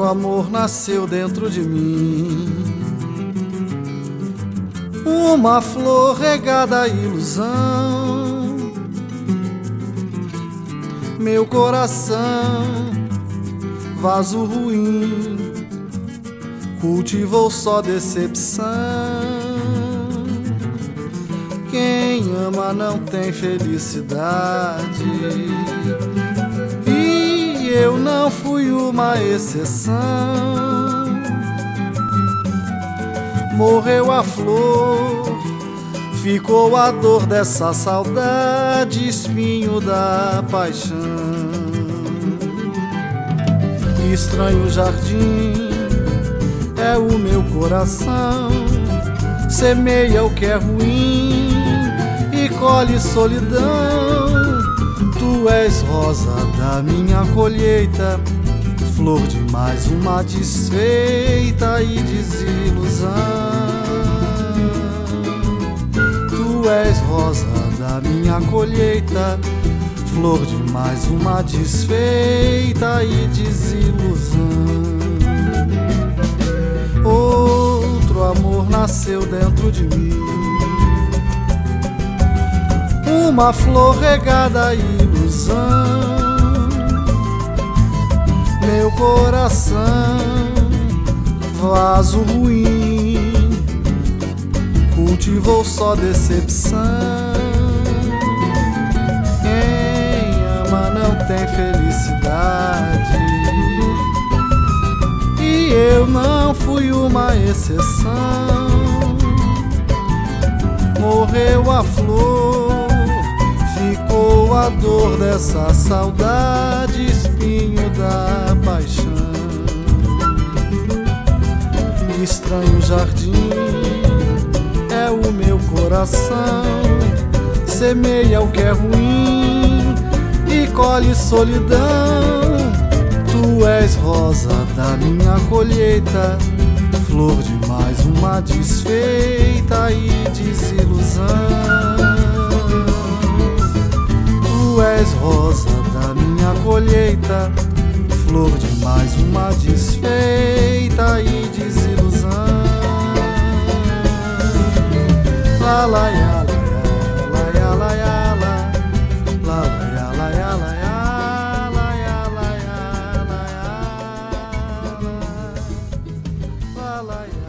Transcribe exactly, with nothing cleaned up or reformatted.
amor nasceu dentro de mim, uma flor regada à ilusão. Meu coração, vaso ruim, cultivou só decepção. Quem ama não tem felicidade, e eu não fui uma exceção. Morreu a flor, ficou a dor dessa saudade, espinho da paixão. Estranho jardim é o meu coração, semeia o que é ruim e colhe solidão. Tu és rosa da minha colheita, flor de mais uma desfeita e desilusão. Tu és rosa da minha colheita, flor de mais uma desfeita e desilusão. Outro amor nasceu dentro de mim, uma flor regada à ilusão. Meu coração, vaso ruim, cultivou só decepção. Quem ama não tem felicidade, e eu não fui uma exceção. Morreu a flor, ficou a dor dessa saudade, espinho da paixão. Estranho jardim é o meu coração, semeia o que é ruim e colhe solidão. Tu és rosa da minha colheita, flor de mais uma desfeita e desilusão. Tu és rosa da minha colheita, flor de mais uma desfeita e desilusão. La la ya la ya la ya la la ya la ya la ya la ya la ya la ya la ya.